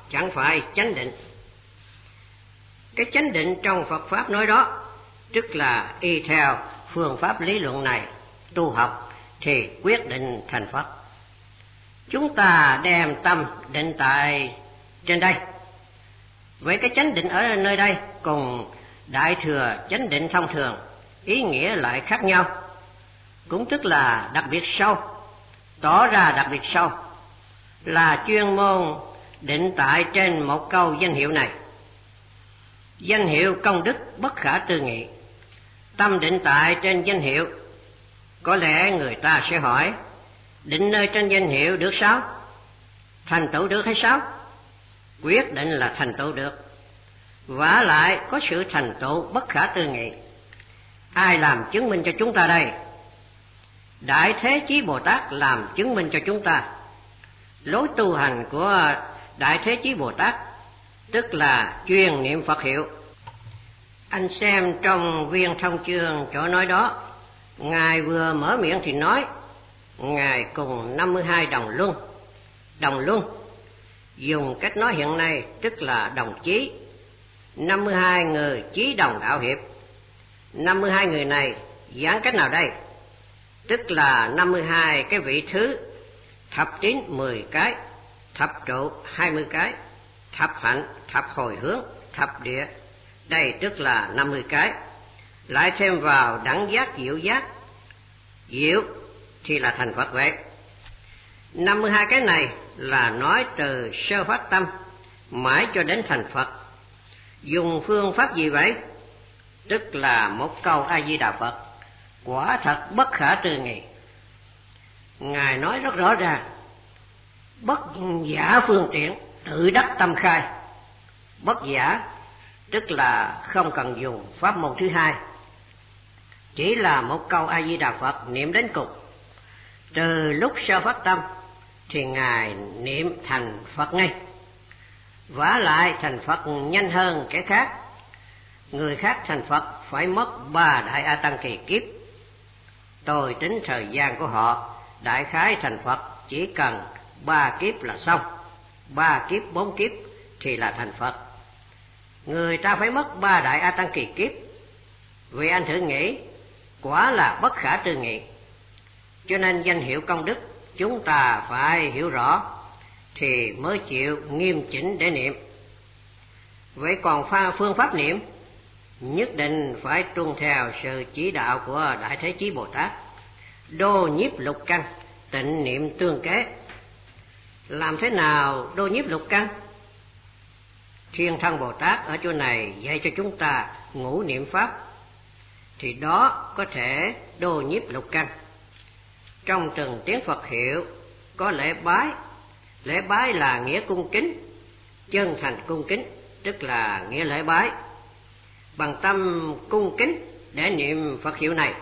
chẳng phải chánh định. Cái chánh định trong Phật Pháp nói đó, tức là y theo phương pháp lý luận này tu học thì quyết định thành Phật. Chúng ta đem tâm định tại trên đây. Vậy cái chánh định ở nơi đây cùng đại thừa chánh định thông thường ý nghĩa lại khác nhau, cũng tức là đặc biệt sâu, tỏ ra đặc biệt sâu, là chuyên môn định tại trên một câu danh hiệu này. Danh hiệu công đức bất khả tư nghị. Tâm định tại trên danh hiệu. Có lẽ người ta sẽ hỏi, định nơi trên danh hiệu được sao? Thành tựu được hay sao? Quyết định là thành tựu được. Vả lại có sự thành tựu bất khả tư nghị. Ai làm chứng minh cho chúng ta đây? Đại Thế Chí Bồ Tát làm chứng minh cho chúng ta. Lối tu hành của Đại Thế Chí Bồ Tát tức là chuyên niệm Phật hiệu. Anh xem trong Viên Thông Chương chỗ nói đó, Ngài vừa mở miệng thì nói, Ngài cùng 52 đồng luân. Đồng luân, dùng cách nói hiện nay tức là đồng chí. 52 người chí đồng đạo hiệp. 52 người này giảng cách nào đây? Tức là 52 cái vị thứ, thập tín 10 cái, thập trụ 20 cái, thập hạnh, thập hồi hướng, thập địa. Đây tức là 50 cái. Lại thêm vào đẳng giác, diệu giác. Diệu thì là thành Phật vậy. 52 cái này là nói từ sơ phát tâm mãi cho đến thành Phật. Dùng phương pháp gì vậy? Tức là một câu A Di Đà Phật, quả thật bất khả tư nghị. Ngài nói rất rõ ràng, bất giả phương tiện, tự đắc tâm khai. Bất giả tức là không cần dùng pháp môn thứ hai, chỉ là một câu A Di Đà Phật niệm đến cùng. Từ lúc sơ phát tâm thì Ngài niệm thành Phật ngay. Vả lại thành Phật nhanh hơn kẻ khác. Người khác thành Phật phải mất 3 đại A Tăng kỳ kiếp. Tôi tính thời gian của họ đại khái thành Phật chỉ cần 3 kiếp là xong. 3 kiếp 4 kiếp thì là thành Phật. Người ta phải mất 3 đại A Tăng kỳ kiếp. Vì anh thử nghĩ, quả là bất khả tư nghị. Cho nên danh hiệu công đức chúng ta phải hiểu rõ thì mới chịu nghiêm chỉnh để niệm. Vậy còn phương pháp niệm nhất định phải tuân theo sự chỉ đạo của Đại Thế Chí Bồ Tát. Đô nhiếp lục căn, tịnh niệm tương kế. Làm thế nào đô nhiếp lục căn? Thiên Thân Bồ Tát ở chỗ này dạy cho chúng ta ngũ niệm pháp, thì đó có thể đô nhiếp lục căn. Trong từng tiếng Phật hiệu có lễ bái. Lễ bái là nghĩa cung kính, chân thành cung kính, tức là nghĩa lễ bái. Bằng tâm cung kính để niệm Phật hiệu này.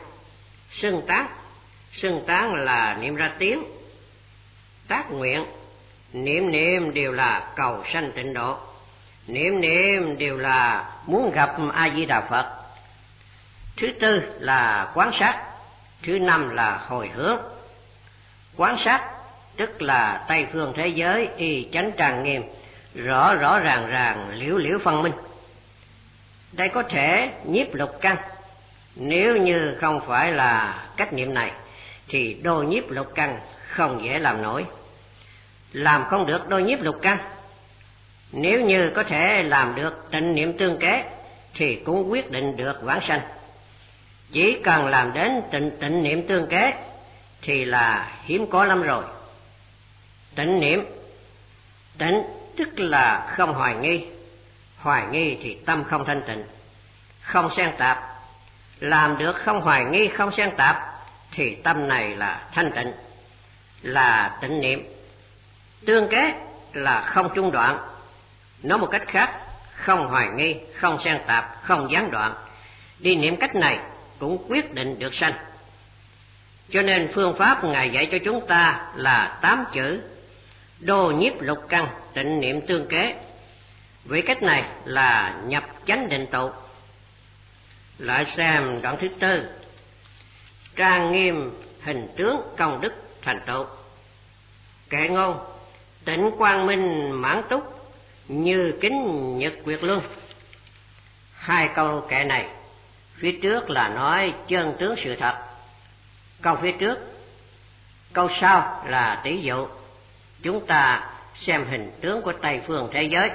Xưng tán là niệm ra tiếng. Tác nguyện, niệm đều là cầu sanh tịnh độ. Niệm đều là muốn gặp A Di Đà Phật. Thứ tư là quán sát. Thứ năm là hồi hướng. Quán sát tức là Tây phương thế giới y chánh trang nghiêm, rõ ràng liễu phân minh. Đây có thể nhiếp lục căn. Nếu như không phải là cách niệm này thì đô nhiếp lục căn không dễ làm nổi. Làm không được đô nhiếp lục căn. Nếu như có thể làm được tịnh niệm tương kế thì cũng quyết định được vãng sanh. Chỉ cần làm đến tịnh niệm tương kế thì là hiếm có lắm rồi. Tịnh niệm, tịnh tức là không hoài nghi. Hoài nghi thì tâm không thanh tịnh, không xen tạp. Làm được không hoài nghi, không xen tạp thì tâm này là thanh tịnh, là tịnh niệm. Tương kế là không trung đoạn. Nói một cách khác, không hoài nghi, không xen tạp, không gián đoạn. Đi niệm cách này cũng quyết định được sanh. Cho nên phương pháp Ngài dạy cho chúng ta là 8 chữ: đô nhiếp lục căn, tịnh niệm tương kế. Với cách này là nhập chánh định tụ. Lại xem đoạn thứ tư: trang nghiêm hình tướng công đức thành tựu. Kệ ngôn: tịnh quang minh mãn túc, như kính nhật quyệt luân. Hai câu kệ này, phía trước là nói chân tướng sự thật, câu phía trước, câu sau là tỷ dụ. Chúng ta xem hình tướng của Tây phương thế giới.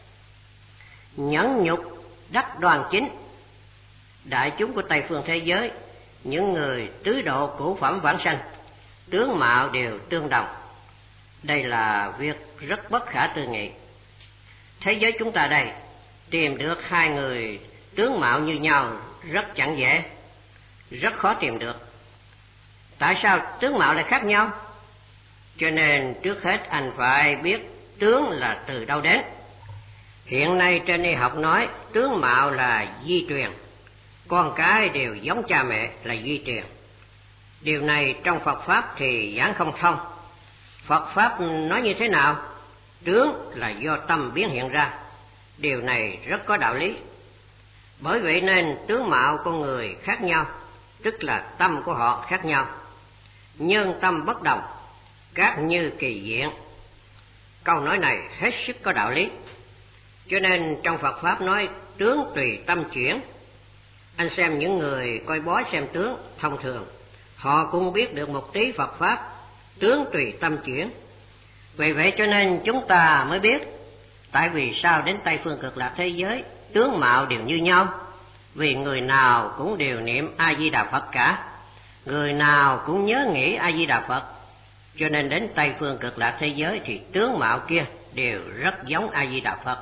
Nhẫn nhục đắc đoan chính. Đại chúng của Tây phương thế giới, những người tứ độ cửu phẩm vãng sanh, tướng mạo đều tương đồng. Đây là việc rất bất khả tư nghị. Thế giới chúng ta đây, tìm được hai người tướng mạo như nhau rất chẳng dễ, rất khó tìm được. Tại sao tướng mạo lại khác nhau? Cho nên trước hết anh phải biết tướng là từ đâu đến. Hiện nay trên y học nói tướng mạo là di truyền, con cái đều giống cha mẹ là di truyền. Điều này trong Phật Pháp thì giảng không thông. Phật Pháp nói như thế nào? Tướng là do tâm biến hiện ra. Điều này rất có đạo lý. Bởi vậy nên tướng mạo con người khác nhau, tức là tâm của họ khác nhau. Nhân tâm bất đồng, các như kỳ diện. Câu nói này hết sức có đạo lý. Cho nên trong Phật Pháp nói tướng tùy tâm chuyển. Anh xem những người coi bói xem tướng thông thường, họ cũng biết được một tí Phật Pháp, tướng tùy tâm chuyển. Vì vậy cho nên chúng ta mới biết tại vì sao đến Tây phương Cực Lạc thế giới tướng mạo đều như nhau. Vì người nào cũng đều niệm A Di Đà Phật cả, người nào cũng nhớ nghĩ A Di Đà Phật, cho nên đến Tây phương Cực Lạc thế giới thì tướng mạo kia đều rất giống A Di Đà Phật.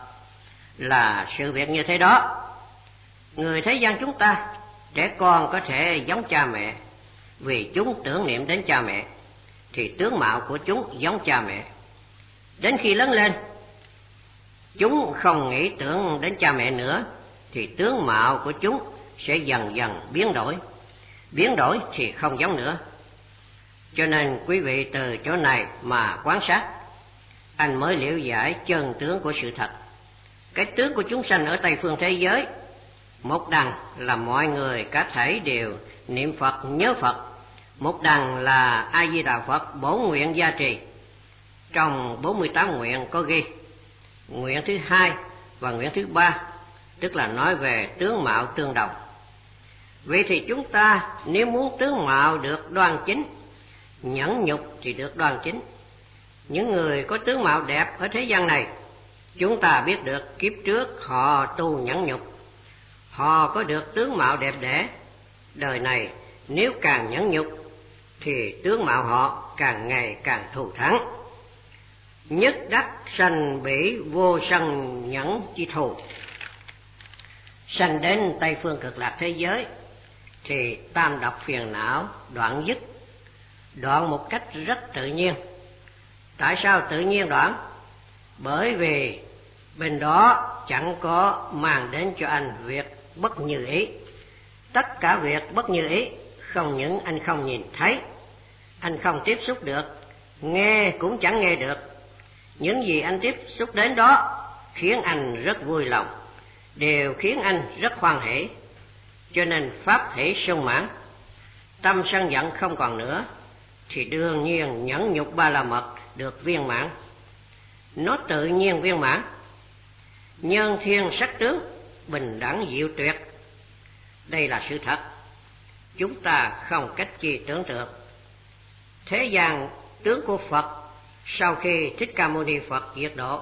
Là sự việc như thế đó. Người thế gian chúng ta, trẻ con có thể giống cha mẹ vì chúng tưởng niệm đến cha mẹ, thì tướng mạo của chúng giống cha mẹ. Đến khi lớn lên, chúng không nghĩ tưởng đến cha mẹ nữa, thì tướng mạo của chúng sẽ dần dần biến đổi. Biến đổi thì không giống nữa. Cho nên quý vị từ chỗ này mà quan sát, anh mới liễu giải chân tướng của sự thật. Cái tướng của chúng sanh ở Tây phương thế giới, một đằng là mọi người cả thảy đều niệm Phật nhớ Phật, một đằng là A Di Đà Phật bổ nguyện gia trì. Trong 48 nguyện có ghi nguyện thứ hai và nguyện thứ ba, tức là nói về tướng mạo tương đồng. Vậy thì chúng ta nếu muốn tướng mạo được đoan chính, nhẫn nhục thì được đoan chính. Những người có tướng mạo đẹp ở thế gian này, chúng ta biết được kiếp trước họ tu nhẫn nhục, họ có được tướng mạo đẹp đẽ. Đời này nếu càng nhẫn nhục thì tướng mạo họ càng ngày càng thù thắng. Nhất đắc sanh bỉ vô sân nhẫn chi thù. Sanh đến Tây phương Cực Lạc thế giới thì tam độc phiền não đoạn dứt, đoạn một cách rất tự nhiên. Tại sao tự nhiên đoạn? Bởi vì bên đó chẳng có mang đến cho anh việc bất như ý. Tất cả việc bất như ý không những anh không nhìn thấy, anh không tiếp xúc được, nghe cũng chẳng nghe được. Những gì anh tiếp xúc đến đó khiến anh rất vui lòng, đều khiến anh rất hoan hỷ. Cho nên pháp hỷ sung mãn, tâm sân giận không còn nữa, thì đương nhiên nhẫn nhục ba la mật được viên mãn. Nó tự nhiên viên mãn. Nhân thiên sắc tướng bình đẳng diệu tuyệt. Đây là sự thật, chúng ta không cách chi tưởng tượng. Thế gian tướng của Phật sau khi Thích Ca Mâu Ni Phật diệt độ,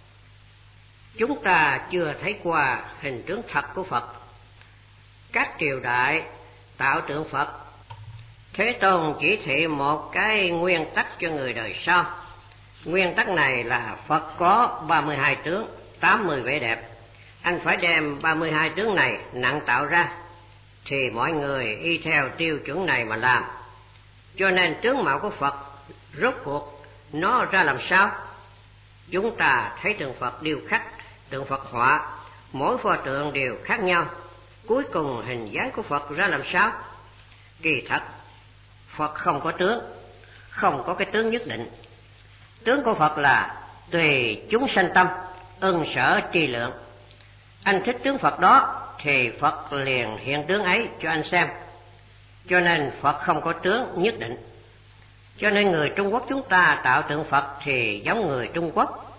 chúng ta chưa thấy qua hình tướng thật của Phật. Các triều đại tạo tượng Phật, Thế Tôn chỉ thị một cái nguyên tắc cho người đời sau. Nguyên tắc này là Phật có 32 tướng, 80 vẻ đẹp. Anh phải đem 32 tướng này nặng tạo ra, thì mọi người y theo tiêu chuẩn này mà làm. Cho nên tướng mạo của Phật rốt cuộc nó ra làm sao? Chúng ta thấy tượng Phật điêu khắc, tượng Phật họa, mỗi pho tượng đều khác nhau. Cuối cùng hình dáng của Phật ra làm sao? Kỳ thật Phật không có tướng, không có cái tướng nhất định. Tướng của Phật là tùy chúng sanh tâm, ưng sở tri lượng. Anh thích tướng Phật đó thì Phật liền hiện tướng ấy cho anh xem. Cho nên Phật không có tướng nhất định. Cho nên người Trung Quốc chúng ta tạo tượng Phật thì giống người Trung Quốc,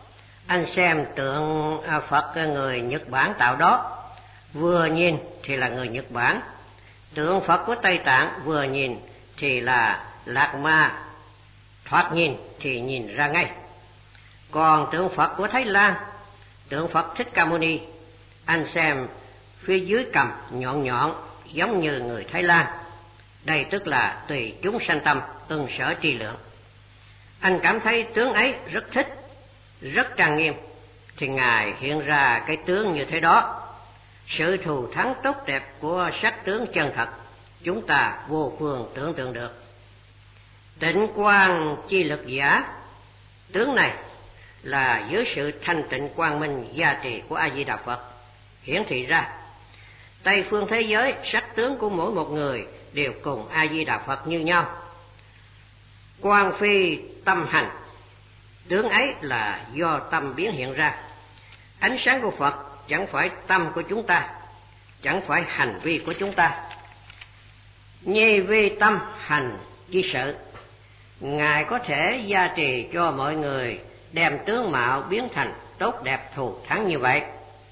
Anh xem tượng Phật người Nhật Bản tạo đó, vừa nhìn thì là người Nhật Bản. Tượng Phật của Tây Tạng vừa nhìn thì là Lạt Ma, thoạt nhìn thì nhìn ra ngay. Còn tượng Phật của Thái Lan, tượng Phật Thích Ca Mâu Ni, anh xem phía dưới cằm nhọn nhọn giống như người Thái Lan. Đây tức là tùy chúng sanh tâm, ưng sở tri lượng. Anh cảm thấy tướng ấy rất thích, rất trang nghiêm, thì Ngài hiện ra cái tướng như thế đó. Sự thù thắng tốt đẹp của sắc tướng chân thật, chúng ta vô phương tưởng tượng được. Tịnh quang chi lực giả, tướng này là dưới sự thanh tịnh quang minh gia trì của A Di Đà Phật hiển thị ra. Tây phương thế giới, sắc tướng của mỗi một người đều cùng A Di Đà Phật như nhau. Quang phi tâm hành, tướng ấy là do tâm biến hiện ra. Ánh sáng của Phật chẳng phải tâm của chúng ta, chẳng phải hành vi của chúng ta. Nhi vi tâm hành chi sự, Ngài có thể gia trì cho mọi người đem tướng mạo biến thành tốt đẹp thù thắng như vậy.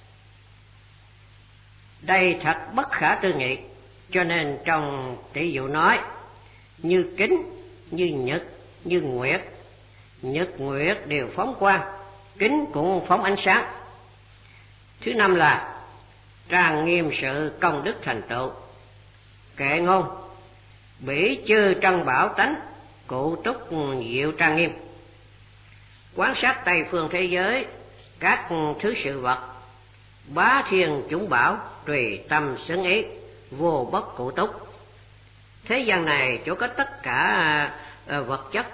Đây thật bất khả tư nghị, cho nên trong tỷ dụ nói như kính, như nhật, như nguyệt. Nhật nguyệt đều phóng quang, kính cũng phóng ánh sáng. Thứ năm là trang nghiêm sự công đức thành tựu. Kệ ngôn bỉ chư trân bảo tánh, cụ túc diệu trang nghiêm. Quan sát Tây phương thế giới, các thứ sự vật, bá thiên chúng bảo, tùy tâm xứng ý, vô bất cụ túc. Thế gian này chỗ có tất cả vật chất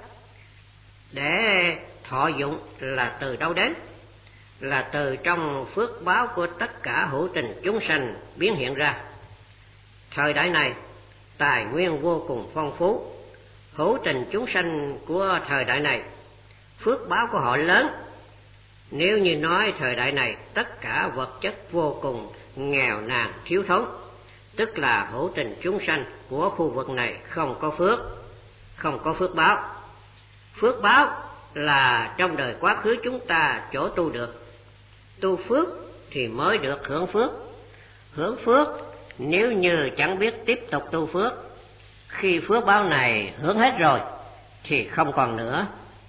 để thọ dụng là từ đâu đến? Là từ trong phước báo của tất cả hữu tình chúng sanh biến hiện ra. Thời đại này tài nguyên vô cùng phong phú, hữu tình chúng sanh của thời đại này phước báo của họ lớn. Nếu như nói thời đại này tất cả vật chất vô cùng nghèo nàn thiếu thốn, tức là hữu tình chúng sanh của khu vực này không có phước báo. Phước báo là trong đời quá khứ chúng ta chỗ tu được. Tu phước thì mới được hưởng phước. Hưởng phước nếu như chẳng biết tiếp tục tu phước, khi phước báo này hưởng hết rồi thì không còn nữa.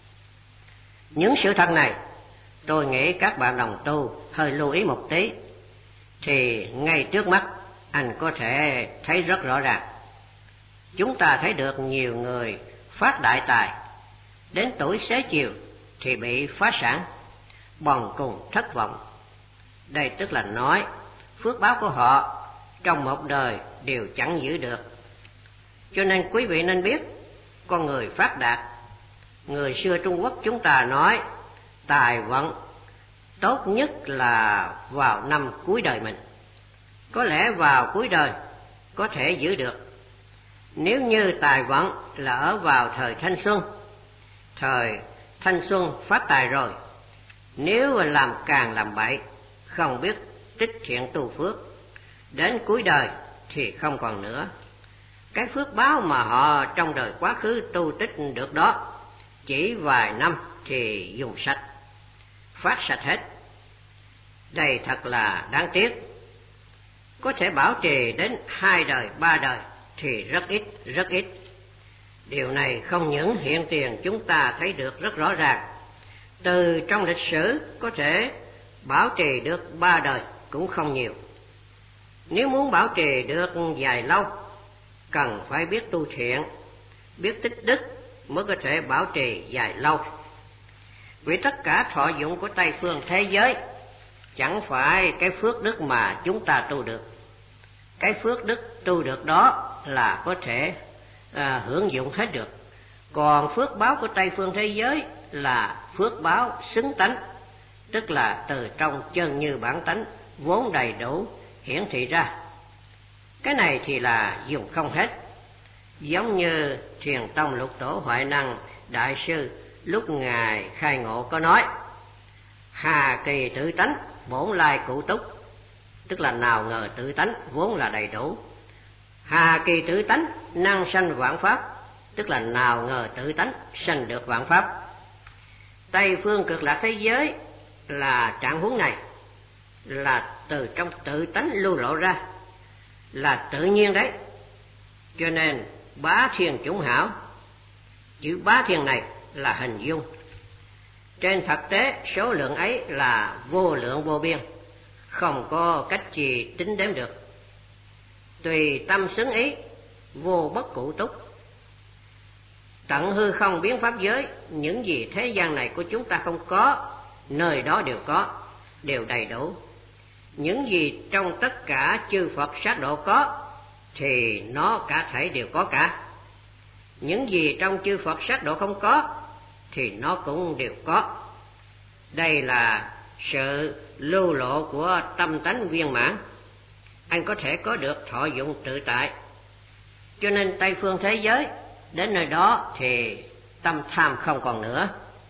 Những sự thật này tôi nghĩ các bạn đồng tu hơi lưu ý một tí, thì ngay trước mắt anh có thể thấy rất rõ ràng. Chúng ta thấy được nhiều người phát đại tài, đến tuổi xế chiều thì bị phá sản, bần cùng thất vọng. Đây tức là nói phước báo của họ trong một đời đều chẳng giữ được. Cho nên quý vị nên biết, con người phát đạt, người xưa Trung Quốc chúng ta nói tài vận tốt nhất là vào năm cuối đời mình. Có lẽ vào cuối đời có thể giữ được. Nếu như tài vận là ở vào thời thanh xuân phát tài rồi, nếu làm càng làm bậy, không biết tích thiện tu phước, đến cuối đời thì không còn nữa. Cái phước báo mà họ trong đời quá khứ tu tích được đó, chỉ vài năm thì dùng sạch, phát sạch hết. Đây thật là đáng tiếc. Có thể bảo trì đến 2 đời, 3 đời thì rất ít. Điều này không những hiện tiền chúng ta thấy được rất rõ ràng. Từ trong lịch sử có thể bảo trì được 3 đời cũng không nhiều. Nếu muốn bảo trì được dài lâu, cần phải biết tu thiện, biết tích đức mới có thể bảo trì dài lâu. Vì tất cả thọ dụng của Tây phương thế giới chẳng phải cái phước đức mà chúng ta tu được. Cái phước đức tu được đó là có thể hưởng dụng hết được. Còn phước báo của Tây phương thế giới là phước báo xứng tánh, tức là từ trong chân như bản tánh vốn đầy đủ hiển thị ra. Cái này thì là dùng không hết. Giống như Thiền Tông Lục Tổ Huệ Năng Đại Sư lúc Ngài khai ngộ có nói: hà kỳ tự tánh bổn lai cụ túc, tức là nào ngờ tự tánh vốn là đầy đủ. Hà kỳ tự tánh năng sanh vạn pháp, tức là nào ngờ tự tánh sanh được vạn pháp. Tây phương cực lạc thế giới là trạng huống này là từ trong tự tánh lưu lộ ra, là tự nhiên đấy. Cho nên bá thiên chủng hảo, chữ bá thiên này là hình dung. Trên thực tế số lượng ấy là vô lượng vô biên, không có cách gì tính đếm được. Tùy tâm xứng ý, vô bất cụ túc. Tận hư không biến pháp giới, những gì thế gian này của chúng ta không có, nơi đó đều có, đều đầy đủ. Những gì trong tất cả chư Phật sát độ có, thì nó cả thảy đều có cả. Những gì trong chư Phật sát độ không có, thì nó cũng đều có. Đây là sự lưu lộ của tâm tánh viên mãn. Anh có thể có được thọ dụng tự tại. Cho nên Tây phương thế giới, đến nơi đó thì tâm tham không còn nữa.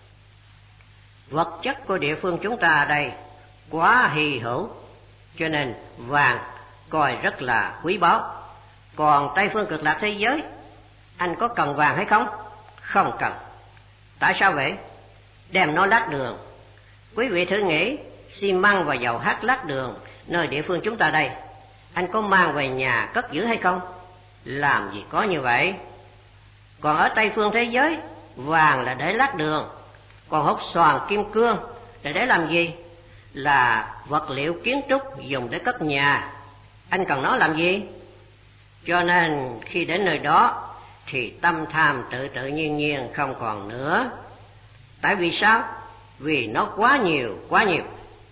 Vật chất của địa phương chúng ta đây quá hy hữu, cho nên vàng coi rất là quý báu. Còn Tây phương cực lạc thế giới, anh có cần vàng hay không? Không cần. Tại sao vậy? Đem nó lát đường. Quý vị thử nghĩ, xi măng và dầu hắt lát đường nơi địa phương chúng ta đây, anh có mang về nhà cất giữ hay không? Làm gì có như vậy. Còn ở Tây phương thế giới, vàng là để lát đường, còn hột xoàn kim cương là để làm gì? Là vật liệu kiến trúc dùng để cất nhà. Anh cần nó làm gì? Cho nên khi đến nơi đó thì tâm tham tự tự nhiên nhiên không còn nữa. Tại vì sao? Vì nó quá nhiều, quá nhiều.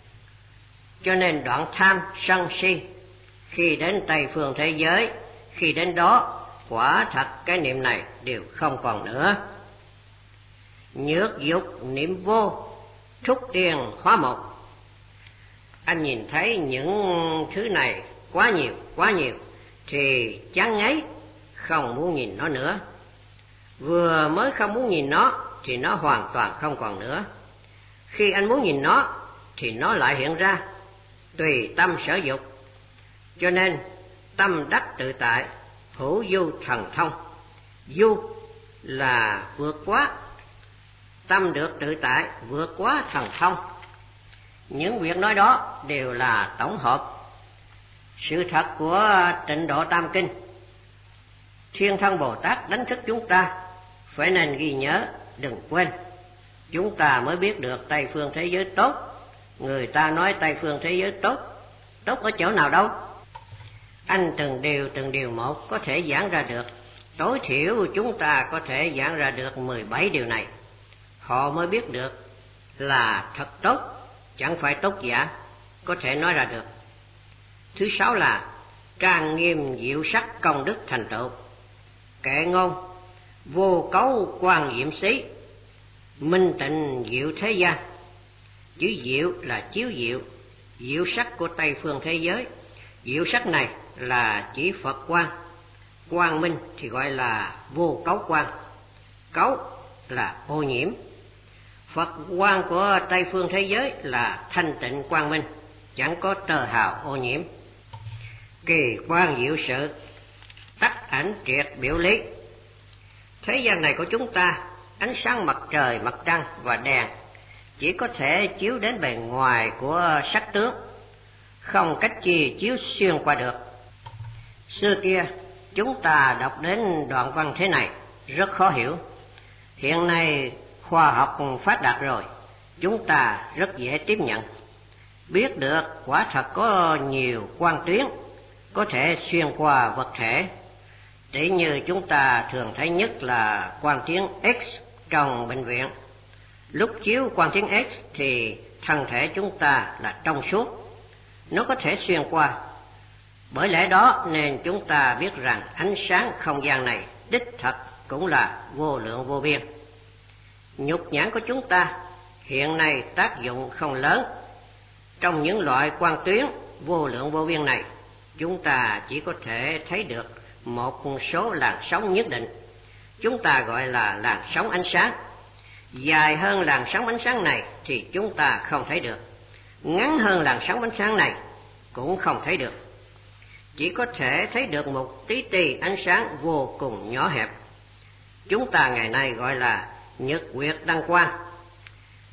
Cho nên đoạn tham sân si, khi đến Tây phương thế giới, khi đến đó quả thật cái niệm này đều không còn nữa. Nhược dục niệm vô, thúc tiền hóa một. Anh nhìn thấy những thứ này quá nhiều thì chán ngấy, không muốn nhìn nó nữa. Vừa mới không muốn nhìn nó thì nó hoàn toàn không còn nữa. Khi anh muốn nhìn nó thì nó lại hiện ra, tùy tâm sở dục. Cho nên tâm đắc tự tại, hữu du thần thông. Du là vượt quá, tâm được tự tại vượt quá thần thông. Những việc nói đó đều là tổng hợp. Sự thật của Tịnh Độ Tam Kinh, Thiên Thân Bồ Tát đánh thức chúng ta phải nên ghi nhớ, đừng quên. Chúng ta mới biết được Tây phương thế giới tốt. Người ta nói Tây phương thế giới tốt, tốt ở chỗ nào đâu? Anh từng điều một có thể giảng ra được. Tối thiểu chúng ta có thể giảng ra được 17 điều này. Họ mới biết được là thật tốt, chẳng phải tốt giả, có thể nói ra được. Thứ 6 là trang nghiêm diệu sắc công đức thành tựu. Kệ ngôn vô cấu quan diệm xí, minh tịnh diệu thế gian. Chữ diệu là chiếu diệu, diệu sắc của Tây phương thế giới. Diệu sắc này là chỉ Phật quang, quang minh thì gọi là vô cấu quang. Cấu là ô nhiễm. Phật quang của Tây phương thế giới là thanh tịnh quang minh, chẳng có tơ hào ô nhiễm. Kỳ quan diệu sự, tắc ảnh triệt biểu lý. Thế gian này của chúng ta, ánh sáng mặt trời, mặt trăng và đèn chỉ có thể chiếu đến bề ngoài của sắc tướng, không cách chi chiếu xuyên qua được. Xưa kia chúng ta đọc đến đoạn văn thế này rất khó hiểu. Hiện nay khoa học phát đạt rồi, chúng ta rất dễ tiếp nhận, biết được quả thật có nhiều quang tuyến có thể xuyên qua vật thể. Tỷ như chúng ta thường thấy nhất là quang tuyến X trong bệnh viện. Lúc chiếu quang tuyến X thì thân thể chúng ta là trong suốt, nó có thể xuyên qua. Bởi lẽ đó nên chúng ta biết rằng ánh sáng không gian này đích thật cũng là vô lượng vô biên. Nhục nhãn của chúng ta hiện nay tác dụng không lớn. Trong những loại quang tuyến vô lượng vô biên này, chúng ta chỉ có thể thấy được một số làn sóng nhất định. Chúng ta gọi là làn sóng ánh sáng. Dài hơn làn sóng ánh sáng này thì chúng ta không thấy được. Ngắn hơn làn sóng ánh sáng này cũng không thấy được. Chỉ có thể thấy được một tí ti ánh sáng vô cùng nhỏ hẹp. Chúng ta ngày nay gọi là nhật nguyệt đăng quang.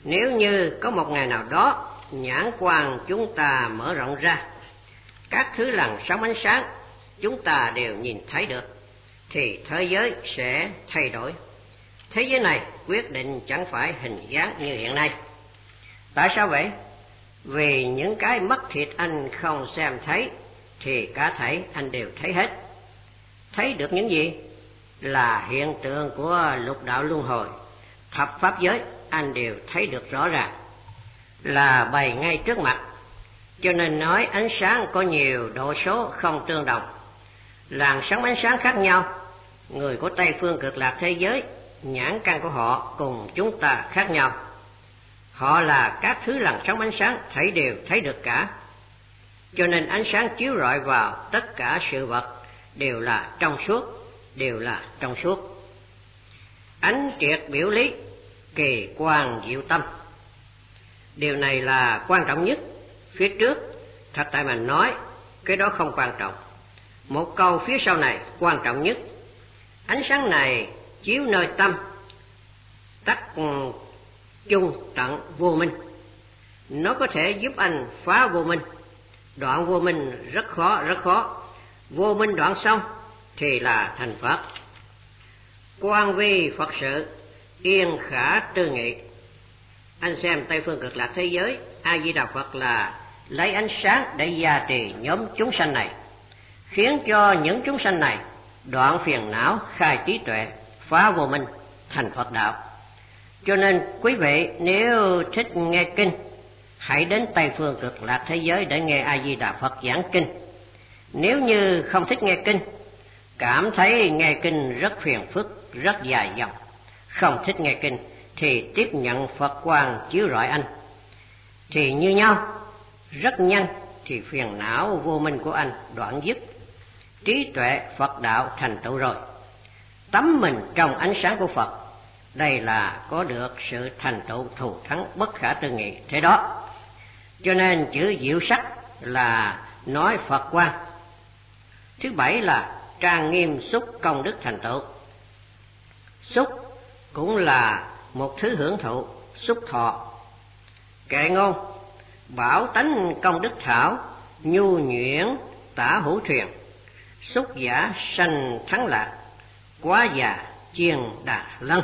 Nếu như có một ngày nào đó nhãn quan chúng ta mở rộng ra, các thứ làn sóng ánh sáng chúng ta đều nhìn thấy được, thì thế giới sẽ thay đổi. Thế giới này quyết định chẳng phải hình dáng như hiện nay. Tại sao vậy? Vì những cái mắt thịt anh không xem thấy thì cả thảy anh đều thấy hết. Thấy được những gì? Là hiện tượng của lục đạo luân hồi, thập pháp giới anh đều thấy được rõ ràng, là bày ngay trước mặt. Cho nên nói ánh sáng có nhiều độ số không tương đồng, làn sóng ánh sáng khác nhau. Người của Tây phương cực lạc thế giới, nhãn căn của họ cùng chúng ta khác nhau. Họ là các thứ làn sóng ánh sáng thảy đều thấy được cả. Cho nên ánh sáng chiếu rọi vào tất cả sự vật đều là trong suốt, đều là trong suốt. Ánh triệt biểu lý, kỳ quang diệu tâm. Điều này là quan trọng nhất. Phía trước thật tại mình nói cái đó không quan trọng. Một câu phía sau này quan trọng nhất. Ánh sáng này chiếu nơi tâm, tắc chung tận vô minh. Nó có thể giúp anh phá vô minh. Đoạn vô minh rất khó, rất khó. Vô minh đoạn xong thì là thành Pháp. Quan vi Phật sự, yên khả tư nghị. Anh xem Tây phương cực lạc thế giới, A Di Đà Phật là lấy ánh sáng để gia trì nhóm chúng sanh này, khiến cho những chúng sanh này đoạn phiền não, khai trí tuệ, phá vô minh, thành Phật đạo. Cho nên quý vị nếu thích nghe kinh, hãy đến Tây phương cực lạc thế giới để nghe A Di Đà Phật giảng kinh. Nếu như không thích nghe kinh, cảm thấy nghe kinh rất phiền phức, rất dài dòng, không thích nghe kinh, thì tiếp nhận Phật quang chiếu rọi anh, thì như nhau, rất nhanh thì phiền não vô minh của anh đoạn dứt, trí tuệ Phật đạo thành tựu rồi. Tắm mình trong ánh sáng của Phật, đây là có được sự thành tựu thù thắng bất khả tư nghị thế đó. Cho nên chữ diệu sắc là nói Phật quang. Thứ bảy là trang nghiêm xúc công đức thành tựu. Xúc cũng là một thứ hưởng thụ, xúc thọ. Kệ ngôn, bảo tánh công đức thảo, nhu nhuyễn tả hữu thuyền, xúc giả sanh thắng lạc, quá già chiên đà lân.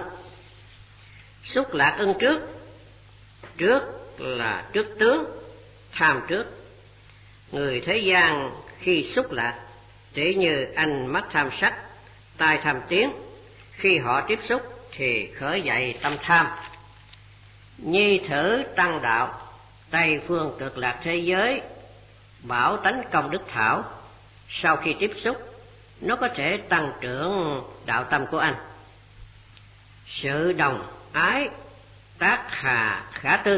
Xúc lạc ưng trước, trước là trước tướng, tham trước. Người thế gian khi xúc lạc, tỉ như anh mắt tham sắc, tai tham tiếng, khi họ tiếp xúc thì khởi dậy tâm tham. Nhi thử tăng đạo, Tây phương cực lạc thế giới, bảo tánh công đức thảo, sau khi tiếp xúc, nó có thể tăng trưởng đạo tâm của anh. Sự đồng ái tác hà khả tư.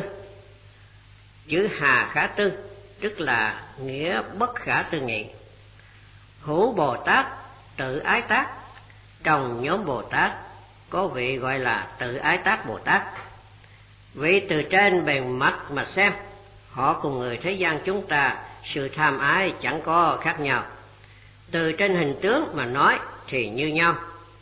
Chữ hà khả tư tức là nghĩa bất khả tư nghị. Hữu Bồ Tát tự ái tác. Trong nhóm Bồ Tát có vị gọi là tự ái tác Bồ Tát. Vị từ trên bề mặt mà xem, họ cùng người thế gian chúng ta sự tham ái chẳng có khác nhau. Từ trên hình tướng mà nói thì như nhau.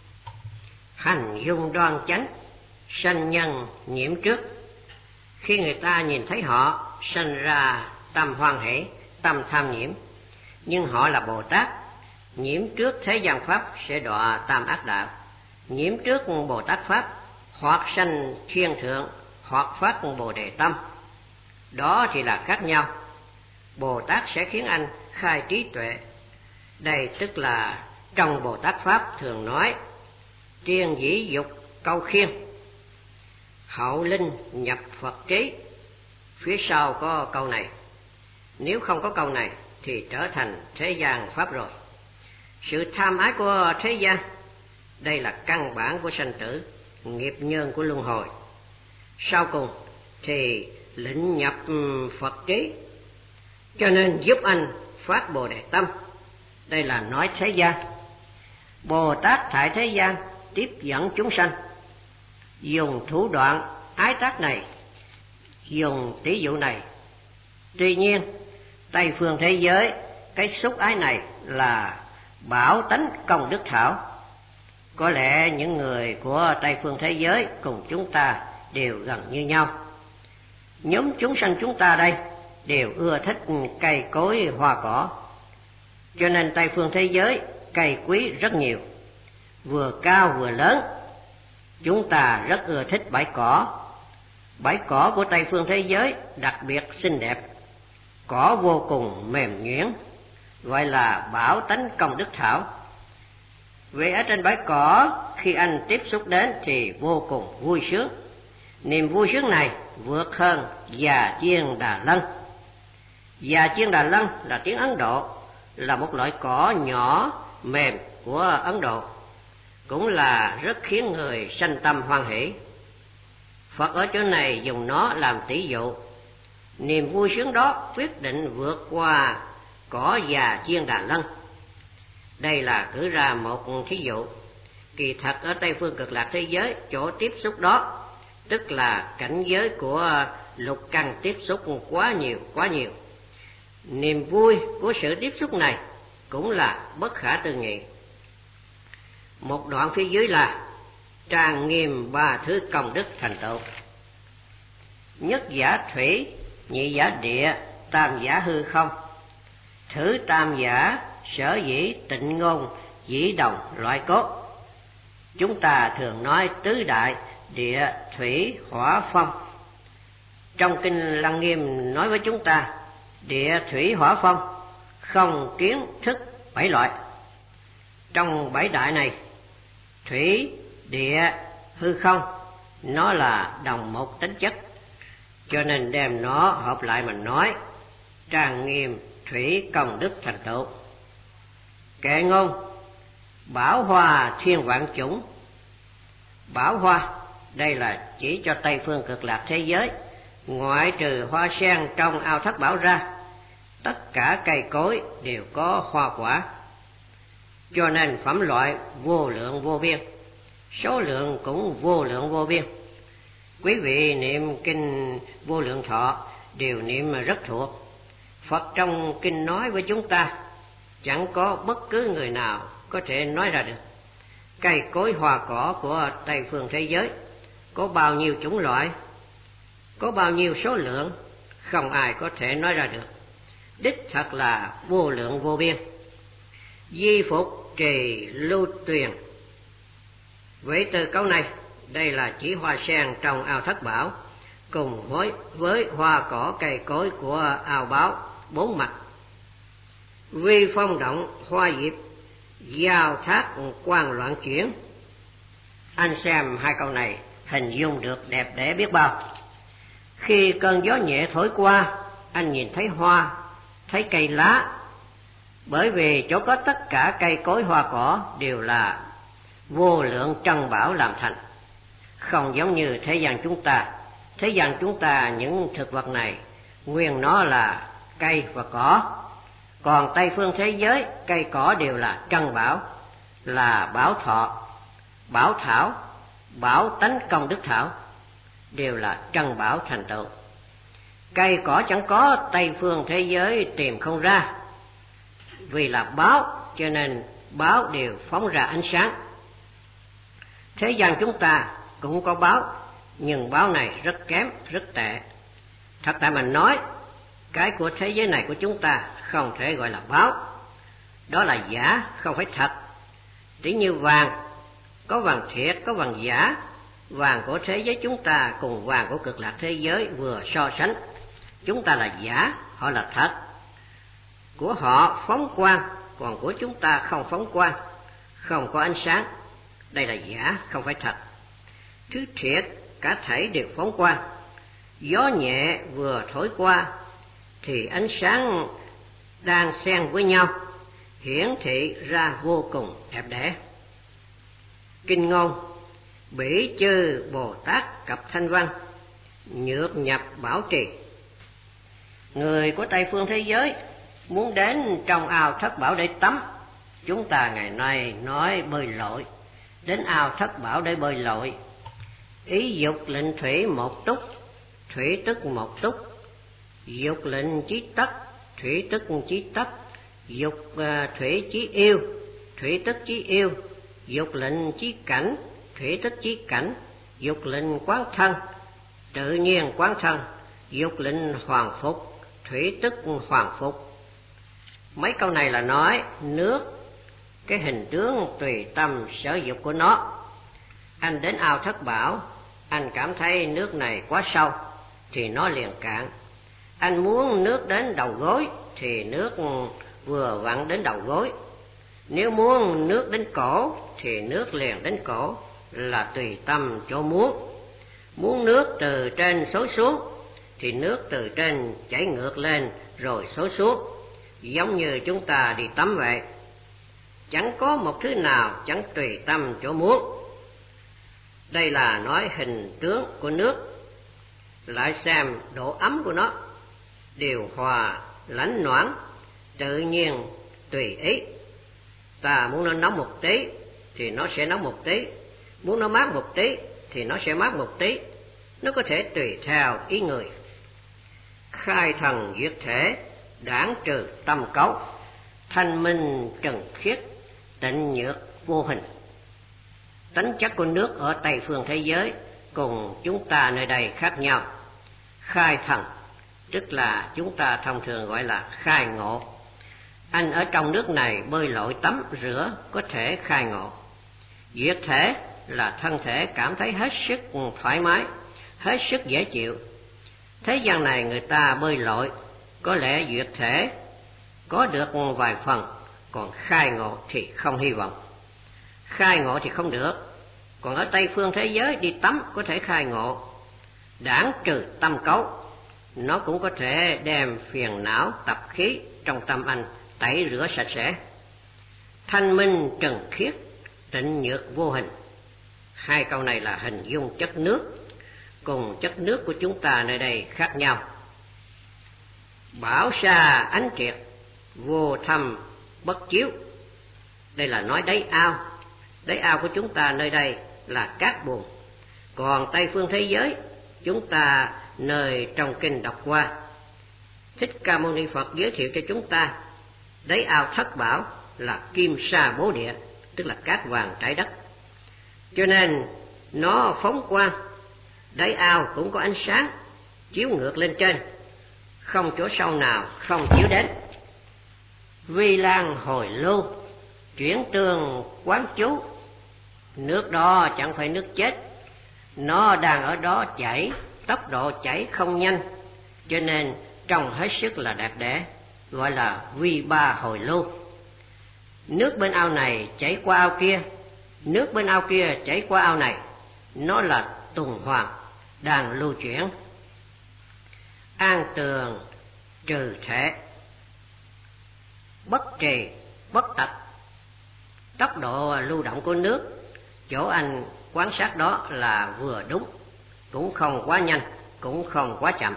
Hành dung đoan chánh, sanh nhân nhiễm trước. Khi người ta nhìn thấy họ, sanh ra tâm hoan hỷ, tâm tham nhiễm. Nhưng họ là Bồ Tát, nhiễm trước thế gian pháp sẽ đọa tam ác đạo. Nhiễm trước Bồ Tát pháp, hoặc sanh thiên thượng, hoặc phát Bồ Đề tâm. Đó thì là khác nhau. Bồ Tát sẽ khiến anh khai trí tuệ. Đây tức là trong Bồ Tát pháp thường nói triên dĩ dục câu khiên, hậu linh nhập Phật trí. Phía sau có câu này. Nếu không có câu này thì trở thành thế gian pháp rồi. Sự tham ái của thế gian, đây là căn bản của sanh tử, nghiệp nhân của luân hồi. Sau cùng thì lĩnh nhập Phật trí, cho nên giúp anh phát Bồ Đề tâm. Đây là nói thế gian. Bồ Tát tại thế gian tiếp dẫn chúng sanh, dùng thủ đoạn ái tác này, dùng tỷ dụ này. Tuy nhiên Tây phương thế giới, cái xúc ái này là bảo tánh công đức thảo. Có lẽ những người của Tây phương thế giới cùng chúng ta đều gần như nhau. Nhóm chúng sanh chúng ta đây đều ưa thích cây cối hoa cỏ, cho nên Tây phương thế giới cây quý rất nhiều, vừa cao vừa lớn. Chúng ta rất ưa thích bãi cỏ. Bãi cỏ của Tây phương thế giới đặc biệt xinh đẹp, cỏ vô cùng mềm nhuyễn, gọi là bảo tánh công đức thảo. Vì ở trên bãi cỏ, khi anh tiếp xúc đến thì vô cùng vui sướng. Niềm vui sướng này vượt hơn già chiên Đà Lân. Già chiên Đà Lân là tiếng Ấn Độ, là một loại cỏ nhỏ mềm của Ấn Độ, cũng là rất khiến người sanh tâm hoan hỷ. Phật ở chỗ này dùng nó làm tỷ dụ. Niềm vui sướng đó quyết định vượt qua cỏ già chiên Đà Lân. Đây là cử ra một thí dụ. Kỳ thật ở Tây phương cực lạc thế giới, chỗ tiếp xúc đó tức là cảnh giới của lục căn tiếp xúc quá nhiều. Niềm vui của sự tiếp xúc này cũng là bất khả tư nghị. Một đoạn phía dưới là trang nghiêm ba thứ công đức thành tựu. Nhất giả thủy, nhị giả địa, tam giả hư không. Thử tam giả, sở dĩ tịnh ngôn, dĩ đồng loại cốt. Chúng ta thường nói tứ đại, địa, thủy, hỏa, phong. Trong kinh Lăng Nghiêm nói với chúng ta, địa, thủy, hỏa, phong không kiến thức 7 loại. Trong 7 đại này, thủy, địa, hư không nó là đồng một tính chất, cho nên đem nó hợp lại mà nói trang nghiêm thủy công đức thành tựu. Kệ ngôn bảo hoa thiên vạn chủng. Bảo hoa đây là chỉ cho Tây phương cực lạc thế giới, ngoại trừ hoa sen trong ao thất bảo ra, tất cả cây cối đều có hoa quả, cho nên phẩm loại vô lượng vô biên, số lượng cũng vô lượng vô biên. Quý vị niệm kinh Vô Lượng Thọ đều niệm rất thuộc. Phật trong kinh nói với chúng ta, chẳng có bất cứ người nào có thể nói ra được cây cối hoa cỏ của Tây phương thế giới có bao nhiêu chủng loại, có bao nhiêu số lượng, không ai có thể nói ra được. Đích thật là vô lượng vô biên. Di phục trì lưu tuyền. Vậy từ câu này, đây là chỉ hoa sen trong ao thất bảo cùng với hoa cỏ cây cối của ao báo bốn mặt. Vi phong động hoa diệp, giao thác quang loạn chuyển. Anh xem hai câu này hình dung được đẹp đẽ biết bao. Khi cơn gió nhẹ thổi qua, anh nhìn thấy hoa, thấy cây lá, bởi vì chỗ có tất cả cây cối hoa cỏ đều là vô lượng trân bảo làm thành, không giống như thế gian chúng ta. Thế gian chúng ta những thực vật này nguyên nó là cây và cỏ, còn Tây phương thế giới cây cỏ đều là trân bảo, là bảo thọ, bảo thảo, bảo tánh công đức thảo, đều là trân bảo thành tựu. Cây cỏ chẳng có Tây phương thế giới tìm không ra, vì là báo cho nên báo đều phóng ra ánh sáng. Thế gian chúng ta cũng có báo, nhưng báo này rất kém, rất tệ. Thật tại mình nói, cái của thế giới này của chúng ta không thể gọi là báo, đó là giả, không phải thật. Tỷ như vàng, có vàng thiệt, có vàng giả. Vàng của thế giới chúng ta cùng vàng của cực lạc thế giới vừa so sánh, chúng ta là giả, họ là thật. Của họ phóng quang, còn của chúng ta không phóng quang, không có ánh sáng. Đây là giả, không phải thật. Thứ thiệt cả thảy đều phóng quang. Gió nhẹ vừa thổi qua thì ánh sáng đang xen với nhau, hiển thị ra vô cùng đẹp đẽ. Kinh ngôn bỉ chư Bồ Tát cập thanh văn, nhược nhập bảo trì. Người của Tây phương thế giới muốn đến trong ao thất bảo để tắm. Chúng ta ngày nay nói bơi lội, đến ao thất bảo để bơi lội. Ý dục lệnh thủy một túc, thủy tức một túc. Dục lệnh chí tất, thủy tức chí tất. Dục thủy chí yêu, thủy tức chí yêu. Dục lệnh chí cảnh, thủy tức chí cảnh. Dục lệnh quán thân, tự nhiên quán thân. dục lệnh hoàng phục, thủy tức hoàng phục. Mấy câu này là nói nước, cái hình tướng tùy tâm sở dục của nó. Anh đến ao Thất Bảo, anh cảm thấy nước này quá sâu thì nó liền cạn. Anh muốn nước đến đầu gối thì nước vừa vặn đến đầu gối. Nếu muốn nước đến cổ thì nước liền đến cổ, là tùy tâm chỗ muốn. Muốn nước từ trên xối xuống thì nước từ trên chảy ngược lên rồi xối xuống, giống như chúng ta đi tắm vậy. Chẳng có một thứ nào chẳng tùy tâm chỗ muốn. Đây là nói hình tướng của nước. Lại xem độ ấm của nó, điều hòa, lãnh noãn, tự nhiên, tùy ý. Ta muốn nó nóng một tí thì nó sẽ nóng một tí, muốn nó mát một tí thì nó sẽ mát một tí. Nó có thể tùy theo ý người. Khai thần duyệt thể, đãng trừ tâm cấu, thanh minh trần khiết, tịnh nhược vô hình. Tính chất của nước ở Tây phương thế giới cùng chúng ta nơi đây khác nhau. Khai thần tức là chúng ta thông thường gọi là khai ngộ. Anh ở trong nước này bơi lội tắm rửa có thể khai ngộ. Duyệt thể là thân thể cảm thấy hết sức thoải mái, hết sức dễ chịu. Thế gian này người ta bơi lội có lẽ duyệt thể có được vài phần, còn khai ngộ thì không hy vọng. Khai ngộ thì không được. Còn ở Tây phương thế giới đi tắm có thể khai ngộ. Đãng trừ tâm cấu, nó cũng có thể đem phiền não tập khí trong tâm anh tẩy rửa sạch sẽ. Thanh minh trần khiết, tịnh nhược vô hình. Hai câu này là hình dung chất nước, cùng chất nước của chúng ta nơi đây khác nhau. Bảo sa ánh triệt, vô thâm bất chiếu. Đây là nói đáy ao. Đáy ao của chúng ta nơi đây là cát bùn. Còn Tây phương thế giới, chúng ta nơi trong kinh đọc qua, Thích Ca Mâu Ni Phật giới thiệu cho chúng ta đáy ao Thất Bảo là kim sa bố địa, tức là cát vàng trải đất. Cho nên nó phóng quang. Đáy ao cũng có ánh sáng chiếu ngược lên trên, không chỗ sâu nào không chiếu đến. Vi lan hồi lưu, chuyển tương quán chú. Nước đó chẳng phải nước chết, nó đang ở đó chảy, tốc độ chảy không nhanh, cho nên trông hết sức là đẹp đẽ, gọi là vi ba hồi lưu. Nước bên ao này chảy qua ao kia, nước bên ao kia chảy qua ao này, nó là tuần hoàn, đang lưu chuyển. An tường trừ thể, bất trì bất tật. Tốc độ lưu động của nước, chỗ anh quan sát đó là vừa đúng, cũng không quá nhanh, cũng không quá chậm.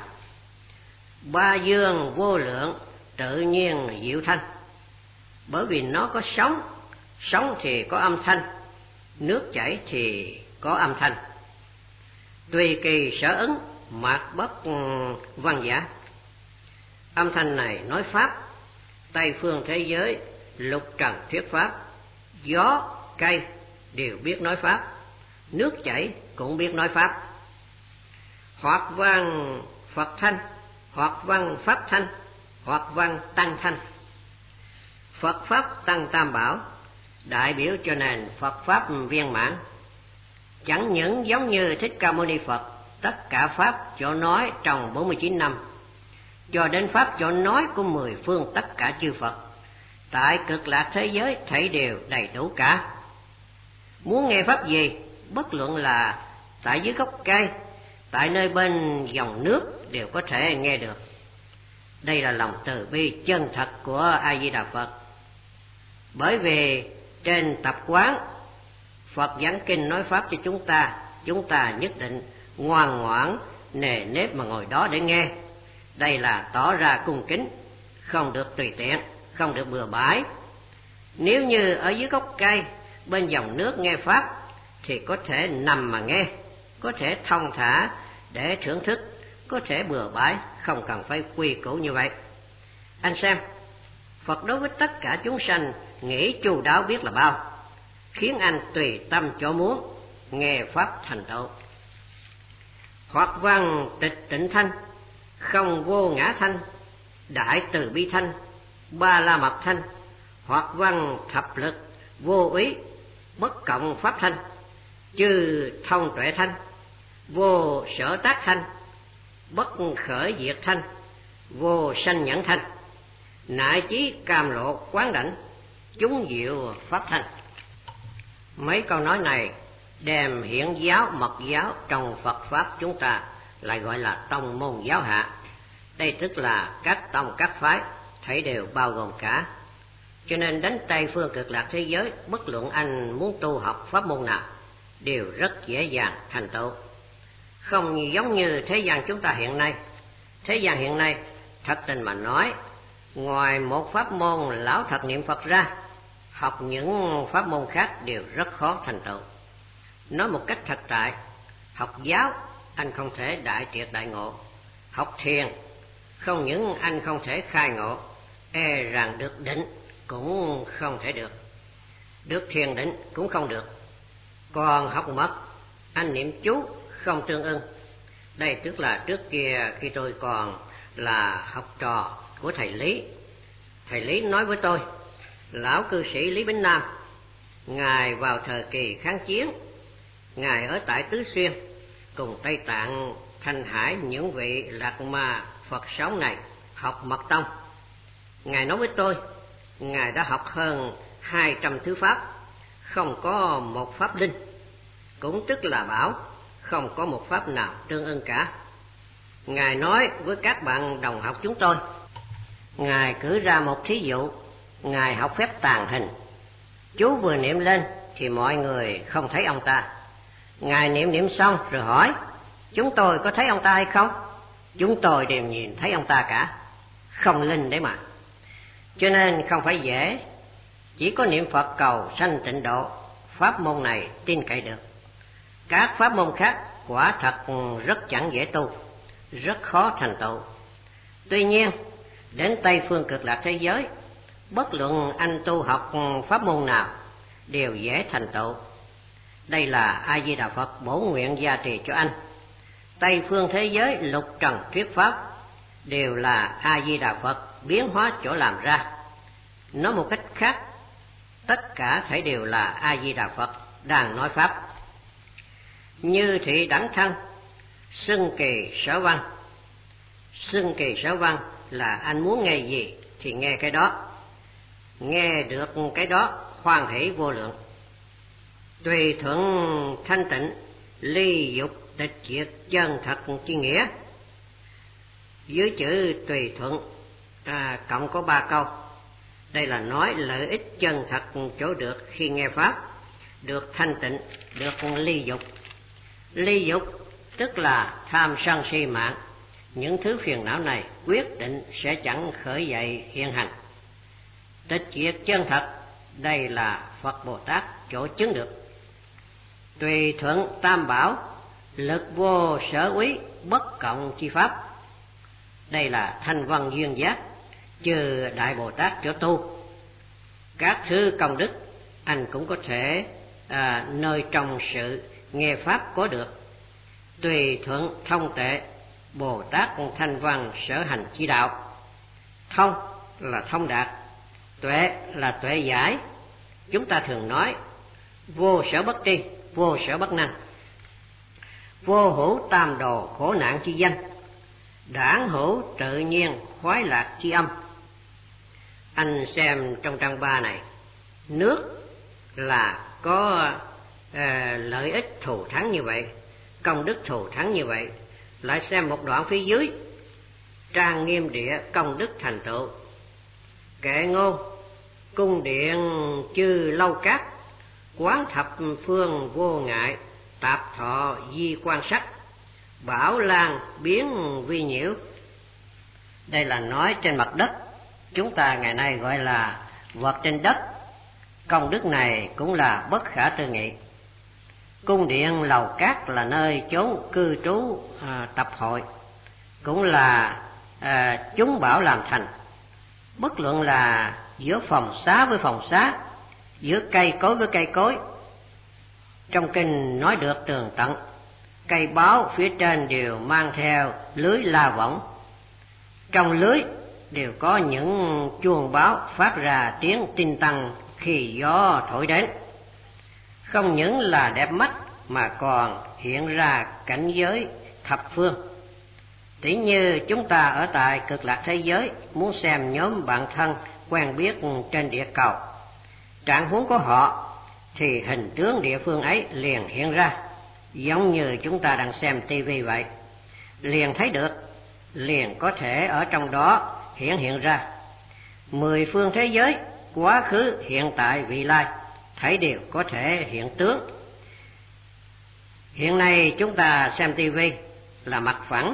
Ba dương vô lượng, tự nhiên diệu thanh. Bởi vì nó có sóng, sóng thì có âm thanh, nước chảy thì có âm thanh. Tùy kỳ sở ứng, mạt bất văn giả. Âm thanh này nói pháp. Tây phương thế giới lục trần thuyết pháp, gió, cây đều biết nói pháp, nước chảy cũng biết nói pháp. Hoặc văn Phật thanh, hoặc văn pháp thanh, hoặc văn tăng thanh. Phật pháp tăng tam bảo đại biểu cho nền Phật pháp viên mãn. Chẳng những giống như Thích Ca Mâu Ni Phật, tất cả pháp chỗ nói trong 49 năm, cho đến pháp chỗ nói của 10 phương tất cả chư Phật, tại cực lạc thế giới thảy đều đầy đủ cả. Muốn nghe pháp gì, bất luận là tại dưới gốc cây, tại nơi bên dòng nước đều có thể nghe được. Đây là lòng từ bi chân thật của A Di Đà Phật. Bởi vì trên tập quán Phật giảng kinh nói pháp cho chúng ta nhất định ngoan ngoãn nề nếp mà ngồi đó để nghe. Đây là tỏ ra cung kính, không được tùy tiện, không được bừa bãi. Nếu như ở dưới gốc cây bên dòng nước nghe pháp thì có thể nằm mà nghe, có thể thong thả để thưởng thức, có thể bừa bãi, không cần phải quy củ như vậy. Anh xem, Phật đối với tất cả chúng sanh nghĩ chu đáo biết là bao, khiến anh tùy tâm chỗ muốn nghe pháp thành tựu. Hoặc văn tịch tịnh thanh, không vô ngã thanh, đại từ bi thanh, ba la mật thanh, hoặc văn thập lực, vô úy, bất cộng pháp thanh, chư thông tuệ thanh, vô sở tác thanh, bất khởi diệt thanh, vô sanh nhẫn thanh, nại chí cam lộ quán đảnh, chúng diệu pháp thanh. Mấy câu nói này đem hiển giáo mật giáo trong Phật pháp chúng ta lại gọi là tông môn giáo hạ. Đây tức là các tông các phái thảy đều bao gồm cả. Cho nên đến Tây phương cực lạc thế giới, bất luận anh muốn tu học pháp môn nào đều rất dễ dàng thành tựu. Không giống như thế gian chúng ta hiện nay. Thế gian hiện nay thật tình mà nói, ngoài một pháp môn lão thật niệm Phật ra, học những pháp môn khác đều rất khó thành tựu. Nói một cách thật tại, học giáo anh không thể đại triệt đại ngộ, học thiền không những anh không thể khai ngộ, e rằng được định cũng không thể được, được thiền định cũng không được. Còn học mật, anh niệm chú không tương ưng. Đây tức là trước kia khi tôi còn là học trò của thầy Lý, thầy Lý nói với tôi, lão cư sĩ Lý Bính Nam, ngài vào thời kỳ kháng chiến, ngài ở tại Tứ Xuyên cùng Tây Tạng, Thanh Hải những vị Lạc Ma Phật sống này học mật tông. Ngài nói với tôi, ngài đã học hơn 200 thứ pháp, không có một pháp linh, cũng tức là bảo không có một pháp nào tương ưng cả. Ngài nói với các bạn đồng học chúng tôi, ngài cử ra một thí dụ, ngài học phép tàng hình, chú vừa niệm lên thì mọi người không thấy ông ta. Ngài niệm xong rồi hỏi, chúng tôi có thấy ông ta hay không? Chúng tôi đều nhìn thấy ông ta cả, không linh đấy mà. Cho nên không phải dễ, chỉ có niệm Phật cầu sanh tịnh độ, pháp môn này tin cậy được. Các pháp môn khác quả thật rất chẳng dễ tu, rất khó thành tựu. Tuy nhiên, đến Tây phương cực lạc thế giới, bất luận anh tu học pháp môn nào đều dễ thành tựu. Đây là A Di Đà Phật bổ nguyện gia trì cho anh. Tây phương thế giới lục trần thuyết pháp đều là A Di Đà Phật biến hóa chỗ làm ra. Nói một cách khác, tất cả thảy đều là A Di Đà Phật đang nói pháp. Như thị đẳng thân, xưng kỳ sở văn. Xưng kỳ sở văn là anh muốn nghe gì thì nghe cái đó, nghe được cái đó hoan hỷ vô lượng. Tùy thuận thanh tịnh, ly dục tịch diệt chân thật chi nghĩa. Dưới chữ tùy thuận cộng có 3 câu. Đây là nói lợi ích chân thật chỗ được khi nghe pháp, được thanh tịnh, được ly dục. Ly dục tức là tham sân si mạng, những thứ phiền não này quyết định sẽ chẳng khởi dậy hiện hành. Tịch diệt chân thật, đây là Phật Bồ Tát chỗ chứng được. Tùy thuận tam bảo, lực vô sở úy, bất cộng chi pháp. Đây là thanh văn duyên giác, trừ Đại Bồ Tát chỗ tu. Các thứ công đức anh cũng có thể nơi trong sự nghe pháp có được. Tùy thuận thông tệ, Bồ Tát thanh văn sở hành chi đạo. Thông là thông đạt, tuệ là tuệ giải. Chúng ta thường nói vô sở bất tri, vô sở bất năng. Vô hữu tam đồ khổ nạn chi danh, đản hữu tự nhiên khoái lạc chi âm. Anh xem trong trang 3 này, nước là có lợi ích thù thắng như vậy, công đức thù thắng như vậy. Lại xem một đoạn phía dưới, trang nghiêm địa công đức thành tựu. Kệ ngôn, cung điện chư lâu cát, quán thập phương vô ngại, tạp thọ di quan sắc, bảo lan biến vi nhiễu. Đây là nói trên mặt đất, chúng ta ngày nay gọi là vật trên đất. Công đức này cũng là bất khả tư nghị. Cung điện lầu cát là nơi chốn cư trú tập hội, cũng là chúng bảo làm thành. Bất luận là giữa phòng xá với phòng xá, giữa cây cối với cây cối. Trong kinh nói được tường tận, cây báo phía trên đều mang theo lưới la võng, Trong lưới đều có những chuông báo phát ra tiếng tinh tăng khi gió thổi đến. Không những là đẹp mắt mà còn hiện ra cảnh giới thập phương. Tỉ như chúng ta ở tại cực lạc thế giới muốn xem nhóm bạn thân quen biết trên địa cầu, trạng huống của họ thì hình tướng địa phương ấy liền hiện ra, giống như chúng ta đang xem tivi vậy, liền thấy được, liền có thể ở trong đó hiện ra. 10 phương thế giới, quá khứ, hiện tại, vị lai, thấy đều có thể hiện tướng. Hiện nay chúng ta xem tivi là mặt phẳng,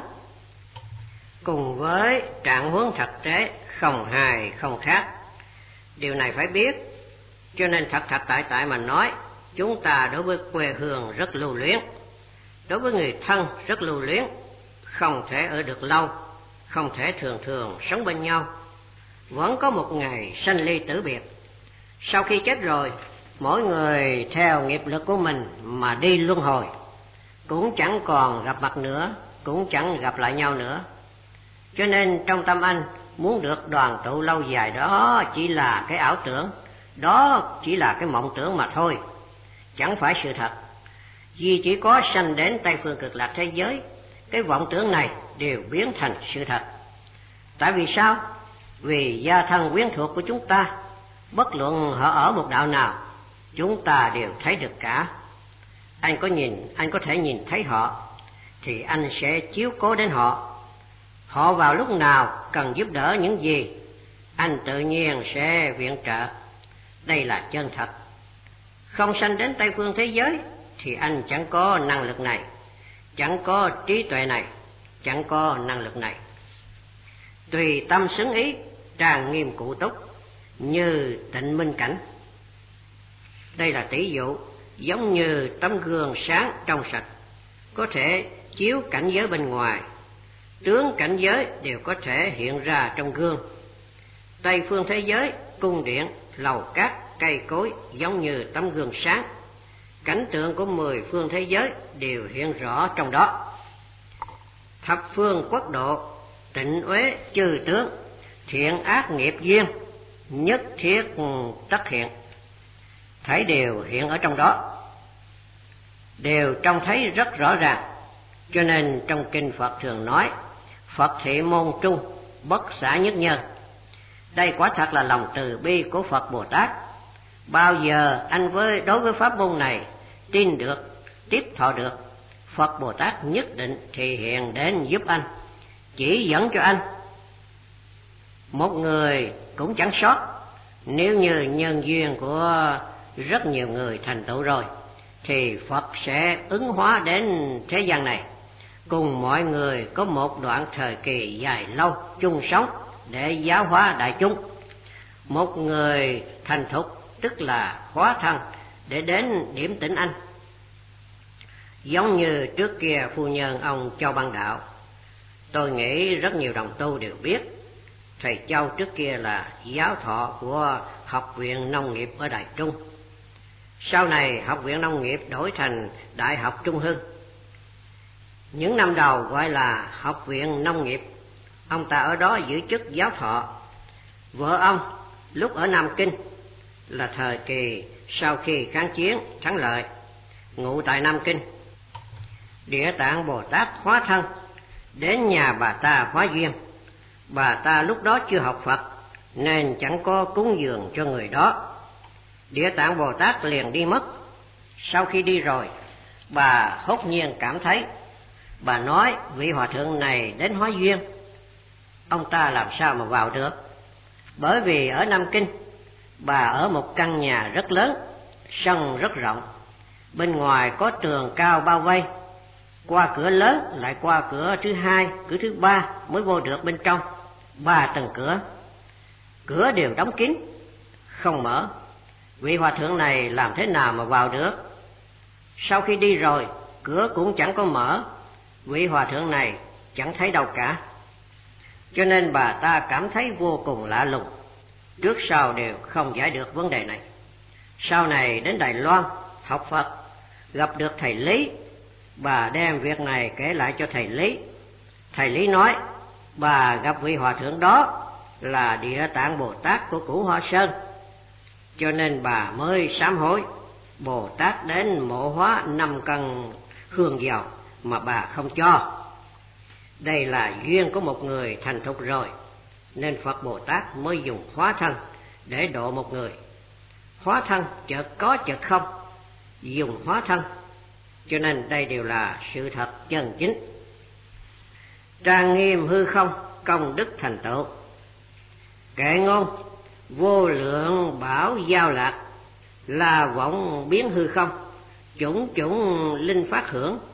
cùng với trạng huống thực tế không hài không khác. Điều này phải biết, cho nên thật tại mà nói, chúng ta đối với quê hương rất lưu luyến, đối với người thân rất lưu luyến, không thể ở được lâu, không thể thường sống bên nhau. Vẫn có một ngày sanh ly tử biệt. Sau khi chết rồi, mỗi người theo nghiệp lực của mình mà đi luân hồi, cũng chẳng còn gặp mặt nữa, cũng chẳng gặp lại nhau nữa. Cho nên trong tâm anh muốn được đoàn tụ lâu dài đó chỉ là cái ảo tưởng, đó chỉ là cái mộng tưởng mà thôi, chẳng phải sự thật. Vì chỉ có sanh đến Tây phương cực lạc thế giới, cái vọng tưởng này đều biến thành sự thật. Tại vì sao? Vì gia thân quyến thuộc của chúng ta, bất luận họ ở một đạo nào, chúng ta đều thấy được cả. Anh có thể nhìn thấy họ, thì anh sẽ chiếu cố đến họ. Họ vào lúc nào cần giúp đỡ những gì, anh tự nhiên sẽ viện trợ. Đây là chân thật. Không sanh đến Tây phương thế giới thì anh chẳng có năng lực này, chẳng có trí tuệ này, chẳng có năng lực này. Tùy tâm xứng ý, tràn nghiêm cụ túc, như tịnh minh cảnh. Đây là tỷ dụ, giống như tấm gương sáng trong sạch, có thể chiếu cảnh giới bên ngoài, tướng cảnh giới đều có thể hiện ra trong gương. Tây phương thế giới, cung điện, lầu cát, cây cối giống như tấm gương sáng, cảnh tượng của 10 phương thế giới đều hiện rõ trong đó. Thập phương quốc độ, tịnh uế chư tướng, thiện ác nghiệp duyên, nhất thiết tất hiện, thấy đều hiện ở trong đó, đều trông thấy rất rõ ràng. Cho nên trong kinh Phật thường nói, Phật thị môn trung, bất xả nhất nhân. Đây quả thật là lòng từ bi của Phật Bồ Tát. Bao giờ anh đối với pháp môn này tin được, tiếp thọ được, Phật Bồ Tát nhất định thì hiện đến giúp anh, chỉ dẫn cho anh. Một người cũng chẳng sót. Nếu như nhân duyên của rất nhiều người thành tựu rồi, thì Phật sẽ ứng hóa đến thế gian này, cùng mọi người có một đoạn thời kỳ dài lâu chung sống để giáo hóa đại chúng. Một người thành thục tức là hóa thân để đến điểm tĩnh anh. Giống như trước kia phu nhân ông Châu Băng Đạo, tôi nghĩ rất nhiều đồng tu đều biết, thầy Châu trước kia là giáo thọ của Học viện Nông nghiệp ở Đài Trung. Sau này Học viện Nông nghiệp đổi thành Đại học Trung Hưng. Những năm đầu gọi là Học viện Nông nghiệp, ông ta ở đó giữ chức giáo thọ. Vợ ông lúc ở Nam Kinh là thời kỳ sau khi kháng chiến thắng lợi, ngụ tại Nam Kinh. Địa Tạng Bồ Tát hóa thân đến nhà bà ta hóa duyên. Bà ta lúc đó chưa học Phật nên chẳng có cúng dường cho người đó. Địa Tạng Bồ Tát liền đi mất. Sau khi đi rồi, bà hốt nhiên cảm thấy, bà nói vị hòa thượng này đến hóa duyên, ông ta làm sao mà vào được. Bởi vì ở Nam Kinh, bà ở một căn nhà rất lớn, sân rất rộng, bên ngoài có tường cao bao vây, qua cửa lớn lại qua cửa thứ hai, cửa thứ ba mới vô được bên trong. 3 tầng cửa, cửa đều đóng kín, không mở. Vị hòa thượng này làm thế nào mà vào được? Sau khi đi rồi, cửa cũng chẳng có mở, vị hòa thượng này chẳng thấy đâu cả. Cho nên bà ta cảm thấy vô cùng lạ lùng, trước sau đều không giải được vấn đề này. Sau này đến Đài Loan học Phật, gặp được thầy Lý, bà đem việc này kể lại cho thầy Lý. Thầy Lý nói, bà gặp vị hòa thượng đó là Địa Tạng Bồ Tát của Cửu Hoa Sơn, cho nên bà mới sám hối. Bồ Tát đến mộ hóa 5 cân hương dầu mà bà không cho. Đây là duyên của một người thành thục rồi, nên Phật Bồ Tát mới dùng hóa thân để độ một người. Hóa thân chợt có chợt không, dùng hóa thân, cho nên đây đều là sự thật chân chính. Trang nghiêm hư không, công đức thành tựu. Kệ ngôn vô lượng bảo giao lạc, là vọng biến hư không, chủng chủng linh phát hưởng,